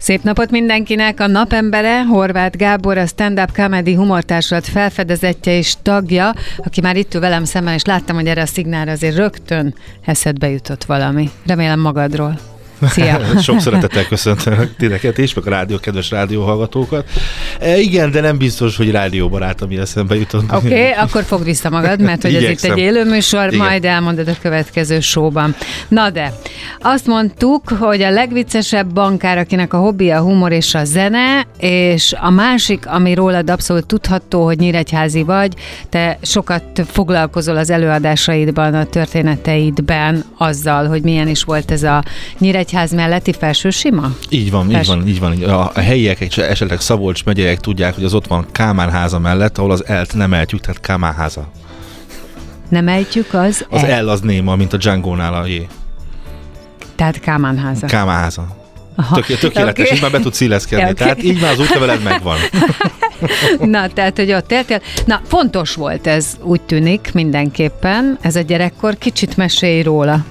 Szép napot mindenkinek! A napembere Horváth Gábor, a Stand-Up Comedy humortársulat felfedezettje és tagja, aki már itt ül velem szemben, és láttam, hogy erre a szignálra azért rögtön eszedbe jutott valami. Remélem magadról. Szia! Sok szeretettel köszöntelek titeket is, meg a kedves rádióhallgatókat. Igen, de nem biztos, hogy rádióbarát, ami eszembe jutott. Oké, akkor fogd vissza magad, mert hogy ez itt egy élőműsor, majd elmondod a következő showban. Na de, azt mondtuk, hogy a legviccesebb bankár, akinek a hobbija a humor és a zene, és a másik, ami rólad abszolút tudható, hogy nyíregyházi vagy, te sokat foglalkozol az előadásaidban, a történeteidben azzal, hogy milyen is volt ez a Nyíregyház melletti Felsősima? Így van. A helyiek, esetleg Szabolcs megyeiek tudják, hogy az ott van Kálmán háza mellett, ahol az L-t nem ejtjük, tehát Kálmán háza. Nem ejtjük az L az néma, mint a Django-nál a J. Tehát Kálmán háza. Kálmán háza. Tökéletes, okay. Így már be tudsz illeszkedni. Okay. Tehát így már az útleveled megvan. Na, tehát, hogy ott éltél. Na, fontos volt ez, úgy tűnik mindenképpen, ez a gyerekkor. Kicsit mesélj róla.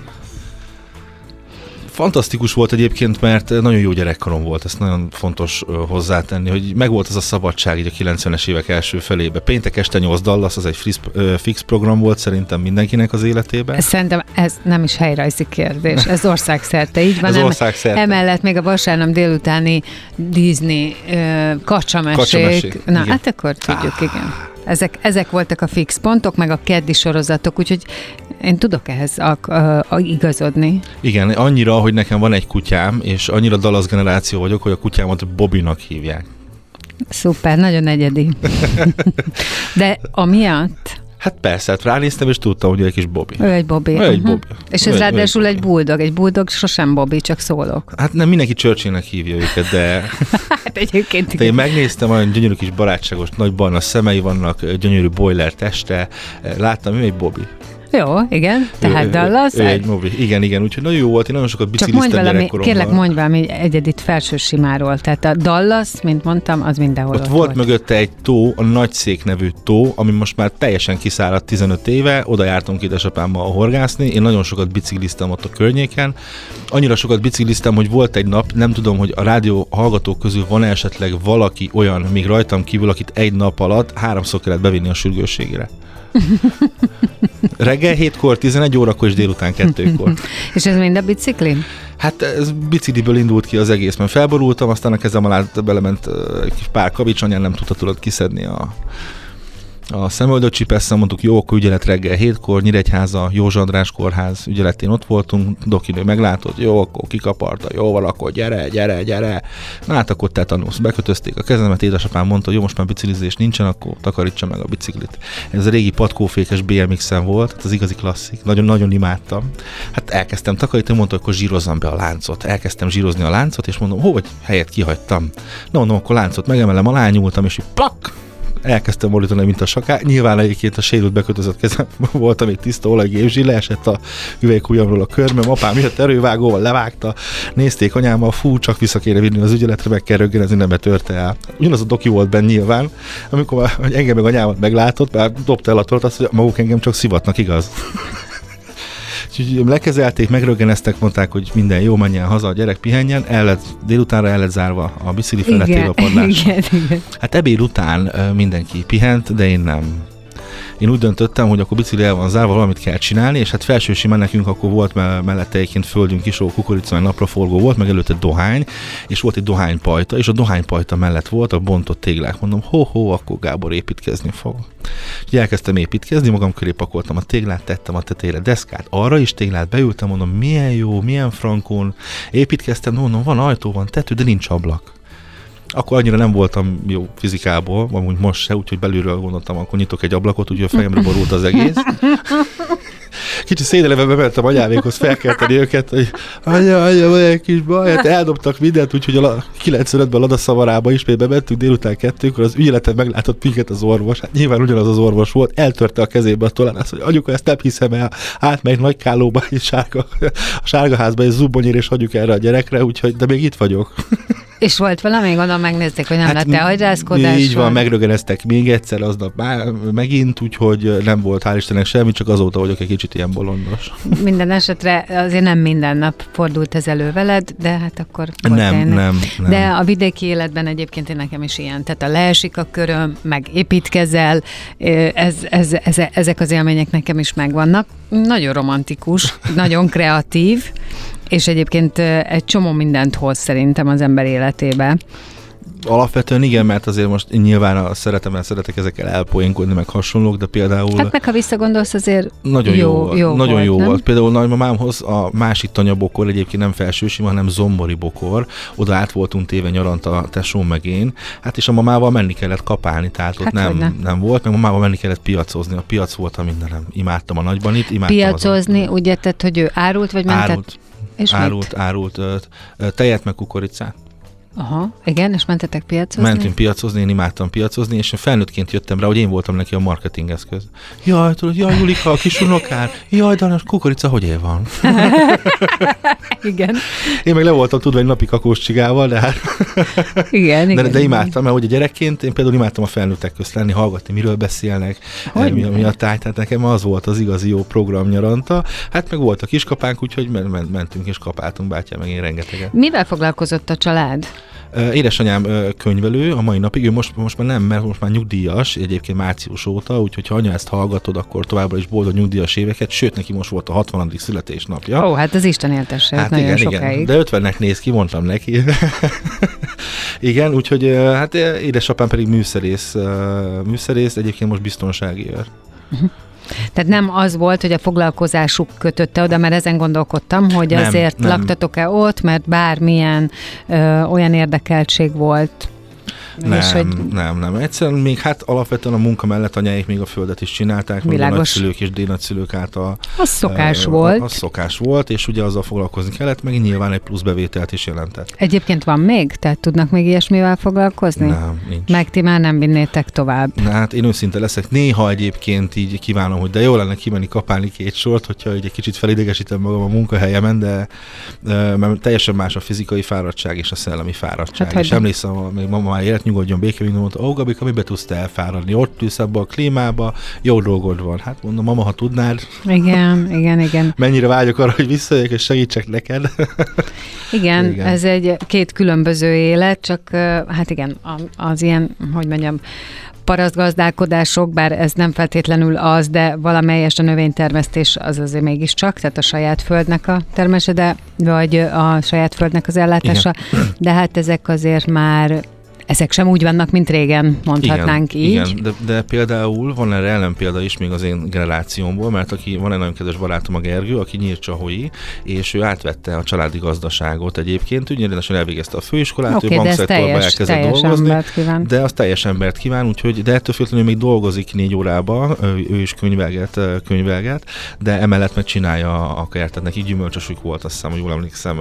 Fantasztikus volt egyébként, mert nagyon jó gyerekkorom volt, ezt nagyon fontos hozzátenni, hogy megvolt ez a szabadság így a 90-es évek első felébe. Péntek este 8 Dallas, az egy fix program volt szerintem mindenkinek az életében. Szerintem ez nem is helyrajzi kérdés, ez országszerte, így van. Ez országszerte. Emellett még a vasárnap délutáni Disney kacsamesék. Na, igen. Hát akkor tudjuk, igen. Ezek voltak a fix pontok, meg a keddi sorozatok, úgyhogy én tudok ehhez igazodni. Igen, annyira, hogy nekem van egy kutyám, és annyira Dallas generáció vagyok, hogy a kutyámat Bobbynak hívják. Szuper, nagyon egyedi. De amiatt... Hát persze, hát ránéztem, és tudtam, hogy egy kis Bobby. Ő egy Bobby. Egy Bobby. És ez ráadásul egy bulldog. Egy bulldog sosem Bobby, csak szólok. Hát nem mindenki Churchillnek hívja őket, de... Hát egyébként igen. Én megnéztem, olyan gyönyörű kis barátságos, nagy barna szemei vannak, gyönyörű boiler teste. Láttam, ő egy Bobby. Jó, igen, tehát Dallas. Egy Bobby. Igen, úgyhogy nagyon jó volt, én nagyon sokat bicikliztem gyerekkoromban. Kérlek, mondj valami egyedit Felsősimáról. Tehát a Dallas, mint mondtam, az mindenhol ott volt. Mögötte egy tó, a Nagyszék nevű tó, ami most már teljesen kiszáradt 15 éve, oda jártunk édesapámmal horgászni, én nagyon sokat bicikliztem ott a környéken. Annyira sokat bicikliztem, hogy volt egy nap, nem tudom, hogy a rádió hallgatók közül van esetleg valaki olyan, még rajtam kívül, akit egy nap alatt 3-szor kellett bevinni a sürgősségre. Reggel 7-kor, 11 órakor és délután 2-kor. És ez mind a bicikli? Hát ez bicikliből indult ki az egész, mert felborultam, aztán a kezem alá belement egy pár kavics, anyán nem tudta kiszedni a szemöldöt csipesszel, mondtuk, jó, akkor ügyelet reggel 7-kor, Nyíregyháza, Józsa András kórház ügyeletén ott voltunk, dokinő meglátott, jó, akkor kikaparta, jó, akkor gyere. Na hát akkor te tanulsz, bekötözték a kezemet, édesapám mondta, jó, most már biciklizés nincsen, akkor takarítsa meg a biciklit. Ez a régi patkófékes BMX-en volt, hát az igazi klasszik, nagyon-nagyon imádtam. Hát elkezdtem takarítani, mondta, akkor zsírozzam be a láncot. Elkezdtem zsírozni a láncot, és mondom, hogy helyet kihagytam. No, akkor láncot megemelem, alányultam, és így plak! Elkezdtem borítani, mint a sakár. Nyilván egyébként a sérült bekötözött kezem volt, még tiszta olajgépzsi, leesett a üveghujjamról a körmöm, apám jött erővágóval, levágta, nézték anyámmal, fú, csak vissza kéne vinni az ügyeletre, meg kell röggenezni, nem betörte el. Ugyanaz a doki volt benne nyilván, amikor engem meg anyámat meglátott, már dobta el a tort, azt, hogy maguk engem csak szivatnak, igaz? Úgyhogy lekezelték, megröggeneztek, mondták, hogy minden jó, menjen haza, a gyerek pihenjen, délutánra el lett zárva a bicikli feletébe a padlás. Igen. Hát ebéd után mindenki pihent, de én nem. Én úgy döntöttem, hogy akkor bicikli el van zárva, valamit kell csinálni, és hát Felsősimán nekünk akkor volt mellette egyébként földünk is, ahol kukorica, meg napraforgó volt, meg előtte dohány, és volt egy dohánypajta, és a dohánypajta mellett volt a bontott téglák. Mondom, akkor Gábor építkezni fog. Úgyhogy elkezdtem építkezni, magam köré pakoltam a téglát, tettem a tetejére deszkát, arra is téglát beültem, mondom, milyen jó, milyen frankon, építkeztem, mondom, van ajtó, van tető, de nincs ablak. Akkor annyira nem voltam jó fizikából, amúgy most se, úgyhogy belülről gondoltam, akkor nyitok egy ablakot, úgyhogy a fejemre borult az egész. Kicsit szédeleve bementem anyámékhoz felkelteni őket, hogy anya, van egy kis baj, hát eldobtak mindent, úgyhogy a 95-ben Ladaszavarába ismét bementünk délután 2-kor, az ügyeleten meglátott minket az orvos, hát nyilván ugyanaz az orvos volt, eltörte a kezébe a tolánász, hogy anyuka, ezt nem hiszem el, átmegy Nagykállóba, és a sárgaházba egy zubbonyér, és hagyjuk erre a gyerekre, úgyhogy, de még itt vagyok. És volt valami, gondolom megnézték, hogy nem lett agyrázkodás. Így van, megrögeneztek még egyszer aznap megint, úgyhogy nem volt hál' Istennek semmi, csak azóta vagyok egy kicsit ilyen bolondos. Minden esetre azért nem minden nap fordult ez elő veled, de hát akkor nem. De a vidéki életben egyébként nekem is ilyen, tehát a leesik a köröm, meg építkezel, ezek az élmények nekem is megvannak. Nagyon romantikus, nagyon kreatív, és egyébként egy csomó mindent hoz szerintem az ember életébe. Alapvetően igen, mert azért most nyilván szeretek ezekkel elpoénkodni, meg hasonlók, de például... Hát meg ha visszagondolsz, azért nagyon jó volt. Nem? Például nagymamámhoz a másik tanyabokor, egyébként nem Felsősima, hanem Zombori bokor, oda át voltunk téve nyarant a tesóm meg én, hát és a mamával menni kellett kapálni, tehát ott nem volt, meg mamával menni kellett piacozni, a piac volt a mindenem. Imádtam a Nagybanit, imádtam piacozni, úgy érted, hogy ő árult, vagy mentett? Árult tejet meg kukoricát. Aha, igen, és mentetek piacozni? Mentünk piacozni, én imádtam piacozni, és felnőttként jöttem rá, hogy én voltam neki a marketingeszköz. Jaj, Julika, a kisunokár, jaj, Danas, kukorica, hogy él van? Igen. Én meg le voltam tudva egy napi kakós csigával, de hát... Igen. De imádtam, mert hogy a gyerekként én például imádtam a felnőttek közt lenni, hallgatni, miről beszélnek, mi a táj, tehát nekem az volt az igazi jó program nyaranta. Hát meg volt a kiskapánk, úgyhogy mentünk és kapáltunk, bátyám meg én rengeteget. Mivel foglalkozott a család? Édesanyám könyvelő a mai napig, ő most már nem, mert most már nyugdíjas, egyébként március óta, úgyhogy ha anya ezt hallgatod, akkor továbbra is boldog nyugdíjas éveket, sőt, neki most volt a 60. születésnapja. Ó, hát az Isten éltesse, hát nagyon sokáig. De 50-nek néz ki, mondtam neki. Igen, úgyhogy hát édesapám pedig műszerész, egyébként most biztonsági őr. Tehát nem az volt, hogy a foglalkozásuk kötötte oda, mert ezen gondolkodtam, hogy azért laktatok-e ott, mert bármilyen olyan érdekeltség volt. Nem. Egyszerűen még hát alapvetően a munka mellett anyáik még a földet is csinálták, meg a nagyszülők és dédnagyszülők által. Az szokás volt. Az szokás volt, és ugye azzal foglalkozni kellett, meg nyilván egy plusz bevételt is jelentett. Egyébként van még? Tehát tudnak még ilyesmivel foglalkozni? Nem, nincs. Meg ti már nem vinnétek tovább? Na, hát én őszinte leszek. Néha egyébként így kívánom, hogy de jó lenne kimenni kapálni 2 sort, hogyha egy kicsit felidegesítem magam a munkahelyemen, de mert teljesen más a fizikai fáradtság és a szellemi fáradtság. Hát, és emlékszem, még mama már élet nyugodjon békén, mondta, Gabika, mibe tudsz te elfáradni? Ott ülsz abba a klímába, jó dolgod van. Hát mondom, mama, ha tudnád. Igen. Mennyire vágyok arra, hogy visszajöjjek és segítsek neked. Igen, ez két különböző élet, csak hát igen, az ilyen, hogy mondjam, parasztgazdálkodások, bár ez nem feltétlenül az, de valamelyest a növénytermesztés az azért mégiscsak, tehát a saját földnek a termése, vagy a saját földnek az ellátása, igen. De hát ezek azért már ezek sem úgy vannak, mint régen, mondhatnánk így. Igen, de például van erre ellenpélda is még az én generációmból, mert van egy nagyon kedves barátom, a Gergő, aki nyírcsahói, és ő átvette a családi gazdaságot egyébként, úgy rendesen elvégezte a főiskolát, ő bankszektorban elkezdett dolgozni, de az teljes embert kíván, úgyhogy, de ettől függetlenül még dolgozik 4 órába, ő is könyvelget, de emellett meg csinálja a kertet, neki gyümölcsösük volt, azt hiszem, hogy jól emlékszem,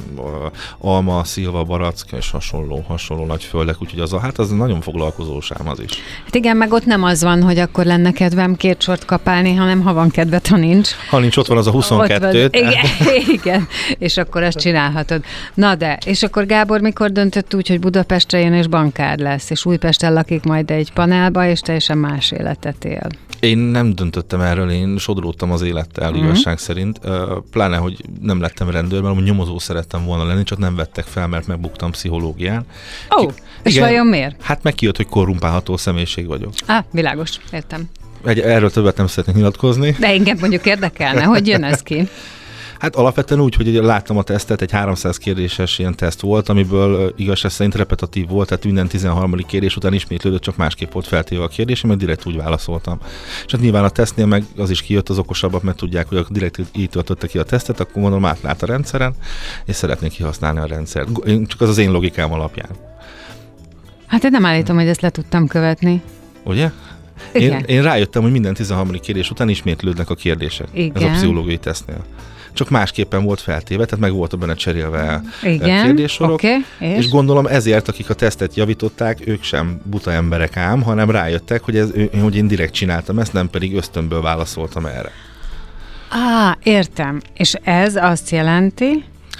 alma, szilva, barack és hasonló nagy földek, úgyhogy az nagyon foglalkozós ám az is. Hát igen, meg ott nem az van, hogy akkor lenne kedvem 2 sort kapálni, hanem ha van kedved, ha nincs. Ha nincs, ott van az a 22. Igen, és akkor ezt csinálhatod. Na de, és akkor Gábor mikor döntött úgy, hogy Budapestre jön és bankár lesz, és Újpesten lakik majd egy panelba, és teljesen más életet él? Én nem döntöttem erről, én sodródtam az élettel, igazság szerint. Pláne, hogy nem lettem rendőr, mert nyomozó szerettem volna lenni, csak nem vettek fel, mert megbuktam pszichológián. És vajon miért? Hát meg kijött, hogy korrumpálható személyiség vagyok. Világos, értem. Erről többet nem szeretnék nyilatkozni. De engem mondjuk érdekelne, hogy jön ez ki? Hát alapvetően úgy, hogy láttam a tesztet, egy 300 kérdéses ilyen teszt volt, amiből igazság szerint repetitív volt, tehát minden 13. kérdés után ismétlődött, csak másképp volt feltéve a kérdés, mert direkt úgy válaszoltam. És hát nyilván a tesztnél meg az is kijött, az okosabbak, mert tudják, hogy direkt így töltötte ki a tesztet, akkor gondolom átlát a rendszeren, és szeretnék kihasználni a rendszert. Csak az én logikám alapján. Hát én nem állítom, hogy ezt le tudtam követni. Ugye? Én rájöttem, hogy minden 13. kérdés után ismétlődnek a kérdések. Igen. Ez a pszichológiai tesztnél. Csak másképpen volt feltéve, tehát meg volt benne cserélve igen, kérdéssorok. Okay, és gondolom ezért, akik a tesztet javították, ők sem buta emberek ám, hanem rájöttek, hogy én direkt csináltam ezt, nem pedig ösztönből válaszoltam erre. Értem. És ez azt jelenti,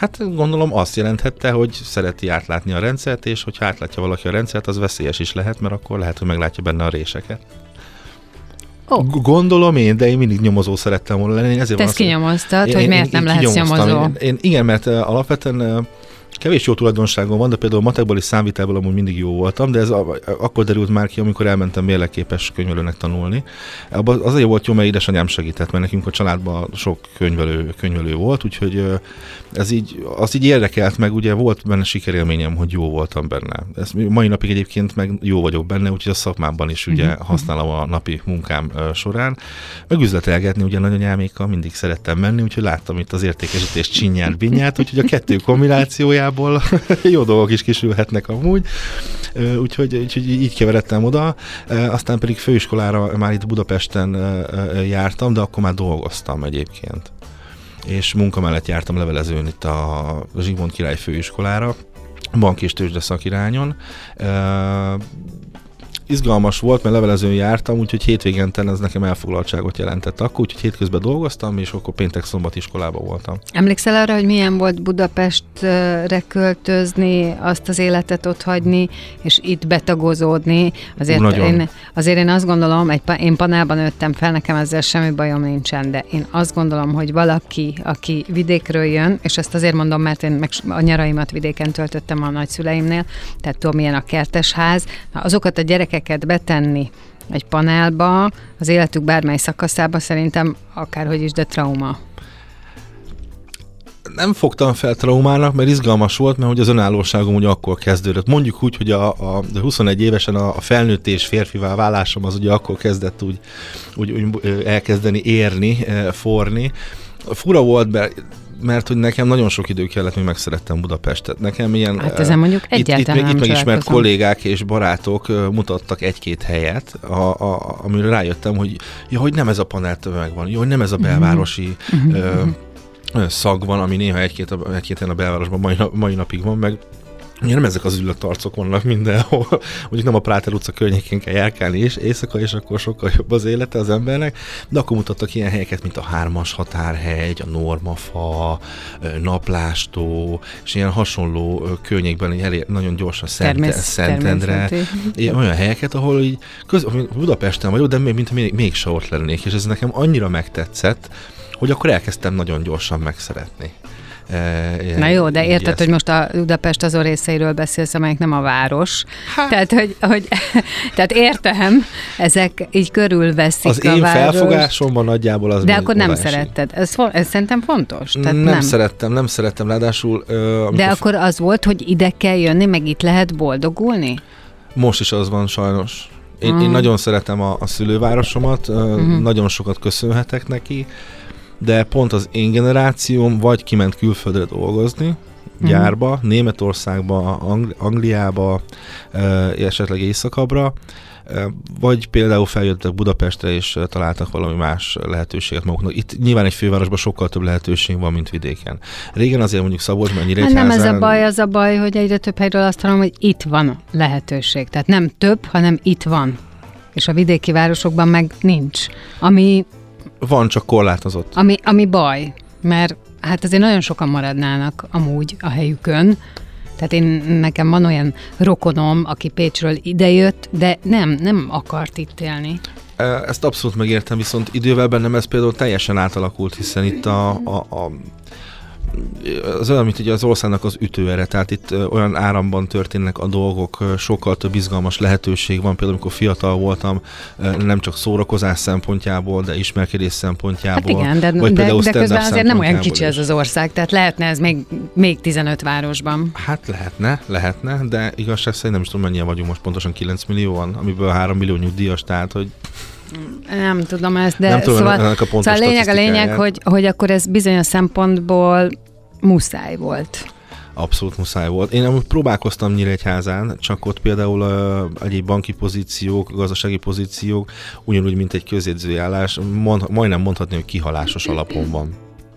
Hát gondolom azt jelenthette, hogy szereti átlátni a rendszert, és hogyha átlátja valaki a rendszert, az veszélyes is lehet, mert akkor lehet, hogy meglátja benne a réseket. Gondolom én, de én mindig nyomozó szerettem volna lenni. Ezért te ezt kinyomoztad, hogy miért nem lehetsz nyomozó? Igen, mert alapvetően kevés jó tulajdonságom van, de például matekból és számvitelből amúgy mindig jó voltam, de ez akkor derült már ki, amikor elmentem mérlegképes könyvelőnek tanulni. Abban azért volt jó, mert édesanyám segített, mert nekünk a családban sok könyvelő volt, úgyhogy az így érdekelt, meg ugye volt benne sikerélményem, hogy jó voltam benne. Ez mai napig egyébként meg jó vagyok benne, úgyhogy a szakmámban is ugye használom a napi munkám során. Meg üzletelgetni, ugye nagyanyámékkal mindig szerettem menni, úgyhogy láttam itt az értékesítés csinyát, binyát, úgyhogy a kettő kombinációjából jó dolgok is kisülhetnek amúgy. Úgyhogy így keveredtem oda. Aztán pedig főiskolára már itt Budapesten jártam, de akkor már dolgoztam egyébként. És munka mellett jártam levelezőn itt a Zsigmond Király főiskolára, bank és tőzsde szakirányon. Izgalmas volt, mert levelezőn jártam, úgyhogy hétvégenten ez nekem elfoglaltságot jelentett akkor, úgyhogy hétközben dolgoztam, és akkor péntek-szombat iskolában voltam. Emlékszel arra, hogy milyen volt Budapestre költözni, azt az életet otthagyni, és itt betagozódni? Azért én azt gondolom, én Panában nőttem fel, nekem ezzel semmi bajom nincsen, de én azt gondolom, hogy valaki, aki vidékről jön, és ezt azért mondom, mert én meg a nyaraimat vidéken töltöttem a nagyszüleimnél, tehát tudom, milyen a kertesház, azokat a gyerekeket betenni egy panelba, az életük bármely szakaszába szerintem akárhogy is, de trauma. Nem fogtam fel traumának, mert izgalmas volt, mert hogy az önállóságom ugye akkor kezdődött. Mondjuk úgy, hogy a 21 évesen a felnőtt és férfivá válásom az ugye akkor kezdett úgy elkezdeni érni, forni. Fura volt, mert hogy nekem nagyon sok idő kellett, még megszerettem Budapestet. Nekem ilyen... Hát ezen mondjuk egyáltalán itt megismert kollégák és barátok mutattak egy-két helyet, amire rájöttem, hogy nem ez a paneltömeg van, hogy nem ez a belvárosi szag van, ami néha egy-két helyen a belvárosban mai napig van, meg ugye nem ezek az ülött arcok vannak mindenhol, mondjuk nem a Práter utca környékén kell járkálni és éjszaka, és akkor sokkal jobb az élete az embernek, de akkor mutattak ilyen helyeket, mint a 3-as határhegy, a Normafa, Naplástó, és ilyen hasonló környékben nagyon gyorsan Szentendre, olyan helyeket, ahol így Budapesten vagyok, de mégse ott lennék, és ez nekem annyira megtetszett, hogy akkor elkezdtem nagyon gyorsan megszeretni. Na jó, de érted, hogy most a Budapest azon részeiről beszélsz, amelyek nem a város. Hát. Tehát értem, ezek így körülveszik az a város. Az én felfogásomban nagyjából az. De akkor nem szeretted. Ez szerintem fontos. Tehát nem szerettem, ráadásul. De akkor az volt, hogy ide kell jönni, meg itt lehet boldogulni? Most is az van sajnos. Én nagyon szeretem a szülővárosomat, nagyon sokat köszönhetek neki, de pont az én generációm vagy kiment külföldre dolgozni, gyárba, Németországba, Angliába, esetleg északabbra, vagy például feljöttek Budapestre, és találtak valami más lehetőséget maguknak. Itt nyilván egy fővárosban sokkal több lehetőség van, mint vidéken. Régen azért mondjuk Szabolcsban, Nyíregyházán... Nem ez a baj, hogy egyre több helyről azt hallom, hogy itt van lehetőség. Tehát nem több, hanem itt van. És a vidéki városokban meg nincs. Ami... Van, csak korlátozott. Ami baj, mert hát azért nagyon sokan maradnának amúgy a helyükön. Tehát nekem van olyan rokonom, aki Pécsről idejött, de nem akart itt élni. Ezt abszolút megértem, viszont idővel bennem ez például teljesen átalakult, hiszen itt az olyan, mint ugye az országnak az ütőere, tehát itt olyan áramban történnek a dolgok, sokkal több izgalmas lehetőség van, például amikor fiatal voltam, nem csak szórakozás szempontjából, de ismerkedés szempontjából. Hát igen, de közben azért nem olyan kicsi ez az ország, tehát lehetne ez még 15 városban. Hát lehetne, de igazság szerint nem is tudom, mennyien vagyunk most pontosan 9 millióan, amiből 3 millió nyugdíjas, tehát hogy nem tudom ezt, de szóval a lényeg, hogy akkor ez bizonyos szempontból muszáj volt. Abszolút muszáj volt. Én amúgy próbálkoztam Nyíregyházán, csak ott például egyéb banki pozíciók, gazdasági pozíciók, ugyanúgy, mint egy közjegyzői állás, majdnem mondhatni, hogy kihalásos alapon van.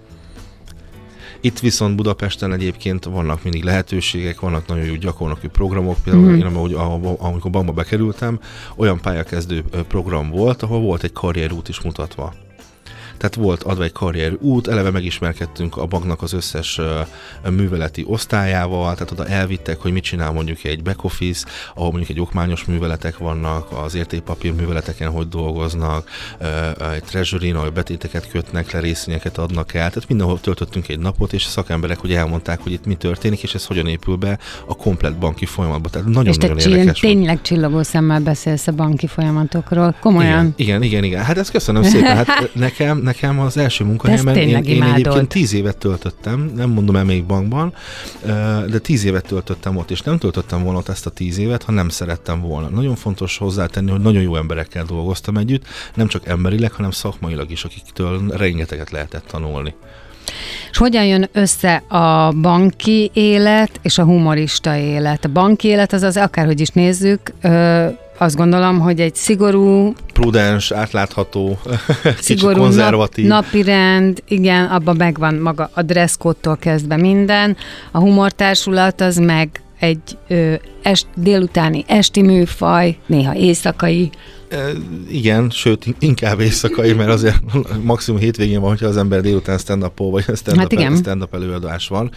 Itt viszont Budapesten egyébként vannak mindig lehetőségek, vannak nagyon jó gyakornoki programok, például én amikor bankba bekerültem, olyan pályakezdő program volt, ahol volt egy karrierút is mutatva. Tehát volt adva egy karrierút, eleve megismerkedtünk a banknak az összes műveleti osztályával, tehát oda elvittek, hogy mit csinál mondjuk egy back office, ahol mondjuk egy okmányos műveletek vannak, az értékpapír műveleteken hogy dolgoznak, egy treasury-n, ahol betéteket kötnek le, részvényeket adnak el, tehát mindenhol töltöttünk egy napot, és a szakemberek ugye elmondták, hogy itt mi történik, és ez hogyan épül be a komplett banki folyamatba. Tehát nagyon-nagyon érdekes. Tényleg csillogó szemmel beszélsz a banki folyamatokról, komolyan. Igen. Hát ezt köszönöm szépen. Hát nekem az első munkahelyemen én egyébként 10 évet töltöttem, nem mondom el még bankban, de 10 évet töltöttem ott, és nem töltöttem volna ott ezt a 10 évet, ha nem szerettem volna. Nagyon fontos hozzátenni, hogy nagyon jó emberekkel dolgoztam együtt, nem csak emberileg, hanem szakmailag is, akiktől rengeteget lehetett tanulni. És hogyan jön össze a banki élet és a humorista élet? A banki élet az akárhogy is nézzük, azt gondolom, hogy egy szigorú, prudens, átlátható, kicsit konzervatív. Napirend, igen, abban megvan maga a dresscode-tól kezdve minden. A humortársulat az meg egy délutáni esti műfaj, néha éjszakai. Igen, sőt, inkább éjszakai, mert azért maximum hétvégén van, hogyha az ember délután stand-up-ol, vagy stand-up előadás van.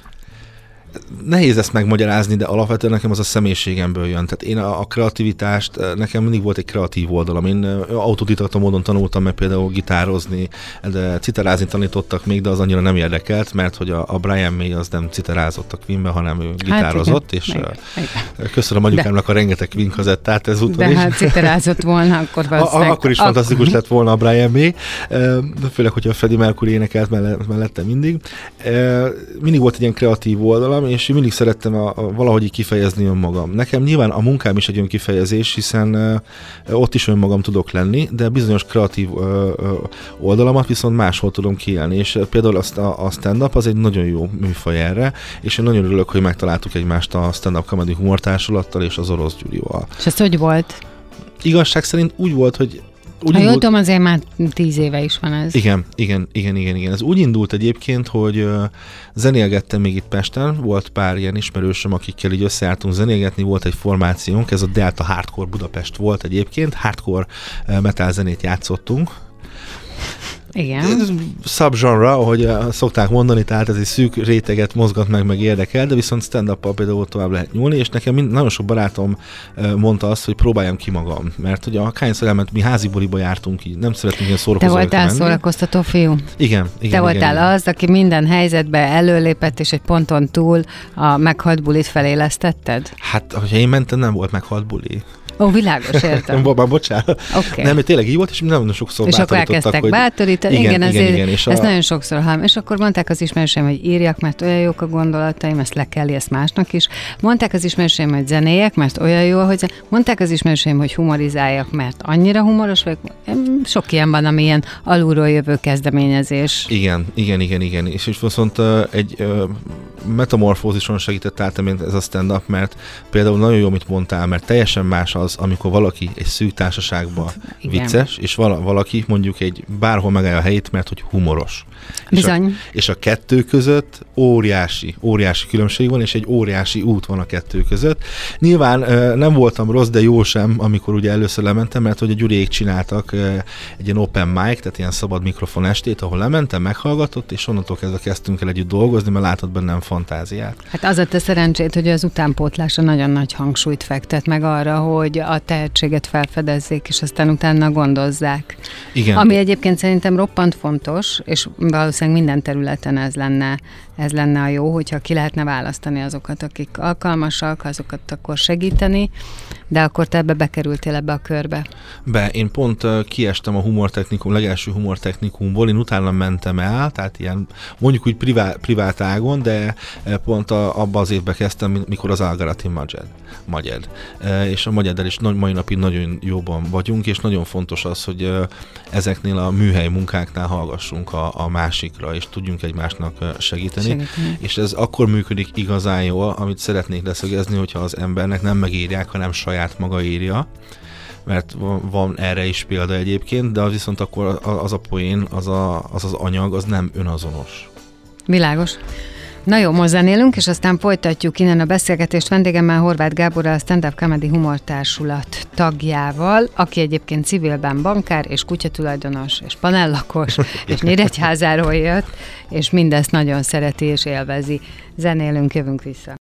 Nehéz ezt megmagyarázni, de alapvetően nekem az a személyiségemből jön. Tehát én a kreativitást, nekem mindig volt egy kreatív oldalam. Én autodidakta módon tanultam meg például gitározni, de citerázni tanítottak még, de az annyira nem érdekelt, mert hogy a Brian May az nem citerázott a Queenbe, hanem ő gitározott, és köszönöm anyukámnak a rengeteg Queen kazettát ezúton is. De hát citerázott volna, akkor valószínűleg. Akkor is fantasztikus lett volna a Brian May, főleg, hogyha a Freddie Mercury énekelt mellette mindig. Mindig volt egy ilyen kreatív oldalam, és mindig szerettem valahogy így kifejezni önmagam. Nekem nyilván a munkám is egy önkifejezés, hiszen ott is önmagam tudok lenni, de bizonyos kreatív oldalamat viszont máshol tudom kiélni, és például a stand-up az egy nagyon jó műfaj erre, és én nagyon örülök, hogy megtaláltuk egymást a Stand-up Comedy humortársulattal és az Orosz Gyurival. És ez hogy volt? Igazság szerint úgy volt, hogy ha jól tudom, azért már 10 éve is van ez. Igen. Ez úgy indult egyébként, hogy zenélgettem még itt Pesten, volt pár ilyen ismerősöm, akikkel így összeálltunk zenélgetni, volt egy formációnk, ez a Delta Hardcore Budapest volt egyébként, hardcore metal zenét játszottunk. Igen. Subgenre, ahogy szokták mondani, tehát ez egy szűk réteget mozgat meg érdekel, de viszont stand-up-pal például tovább lehet nyúlni, és nekem nagyon sok barátom mondta azt, hogy próbáljam ki magam, mert ugye a kányszor elment, mi házi buliba jártunk, így nem szeretnénk ilyen szórakozóra menni. Te voltál szórakoztató fiú? Igen. Te voltál az, aki minden helyzetbe előlépett, és egy ponton túl a meghalt bulit felélesztetted? Hát, hogyha én mentem, nem volt meghalt buli. Ó, világos, értem. Bocsánat. Okay. Nem, tényleg így volt, és nagyon sokszor és bátorítottak. És akkor elkezdtek bátorítani. Igen, és ezt nagyon sokszor hallom. És akkor mondták az ismerőseim, hogy írjak, mert olyan jók a gondolataim, ezt le kell, ezt másnak is. Mondták az ismerőseim, hogy zenéjek, mert olyan jó, hogy mondták az ismerőseim, hogy humorizáljak, mert annyira humoros vagyok. Sok ilyen van, ami ilyen alulról jövő kezdeményezés. Igen. És viszont egy metamorfózison segített át ez a stand-up, mert például nagyon jó, amit mondtál, mert teljesen más az, amikor valaki egy szűk társaságban vicces, és valaki mondjuk bárhol megállja a helyét, mert hogy humoros. Bizony. És a kettő között óriási különbség van, és egy óriási út van a kettő között. Nyilván nem voltam rossz, de jó sem, amikor ugye először lementem, mert hogy a Gyuriék csináltak egy ilyen open mic, tehát ilyen szabad mikrofon estét, ahol lementem, meghallgatott, és onnantól kezdve kezdtünk el együtt dolgozni, mert látod bennem fantáziát. Hát az a te szerencsét, hogy az utánpótlásra nagyon nagy hangsúlyt fektet meg arra, hogy a tehetséget felfedezzék, és aztán utána gondozzák. Igen. Ami egyébként szerintem roppant fontos, és valószínűleg minden területen ez lenne a jó, hogyha ki lehetne választani azokat, akik alkalmasak, azokat akkor segíteni, de akkor te bekerültél ebbe a körbe. Én pont kiestem a humortechnikum, legelső humortechnikumból, én utána mentem el, tehát ilyen mondjuk úgy privát ágon, de pont abban az évben kezdtem, mikor az Algarati Magyed. És a Magyeddel is mai napig nagyon jóban vagyunk, és nagyon fontos az, hogy ezeknél a műhely munkáknál hallgassunk a másikra, és tudjunk egymásnak segíteni. És ez akkor működik igazán jól, amit szeretnék leszögezni, hogyha az embernek nem megírják, hanem saját maga írja, mert van erre is példa egyébként, de viszont akkor az a poén, az anyag, az nem önazonos. Világos. Na jó, most zenélünk, és aztán folytatjuk innen a beszélgetést vendégemmel, Horváth Gáborral, a Stand Up Comedy Humor Társulat tagjával, aki egyébként civilben bankár, és kutyatulajdonos, és panellakos, és Nyíregyházáról jött, és mindezt nagyon szereti és élvezi. Zenélünk, jövünk vissza.